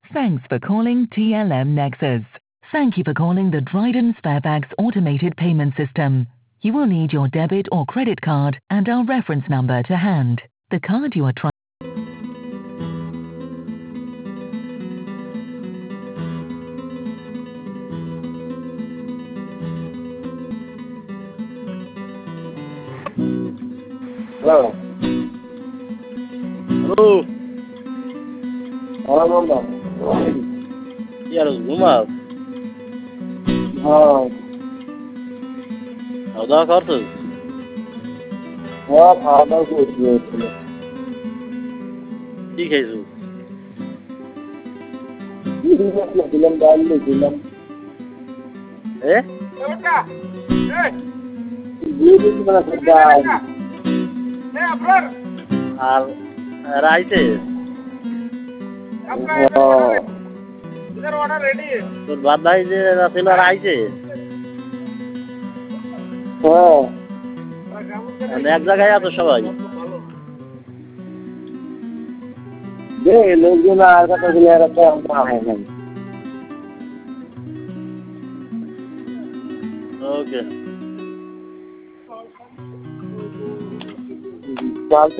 Thanks for calling TLM Nexus. Thank you for calling the Dryden Sparebags automated payment system. You will need your debit or credit card and our reference number to hand. The card you are trying. Hello. Hello. Hello. Yaar ঘুমাও হ্যাঁ খাওয়া দাওয়া করছো হ্যাঁ খাওয়া দাওয়া করছি আসলে কি খাইছো দিলাম ডাল দিলাম এ আর রাইতে তোর বাদ ভাই যে ছিল আর আইছে এক জায়গায় আছো সবাই লোকজন আর কথা দিলে আর ওকে হয়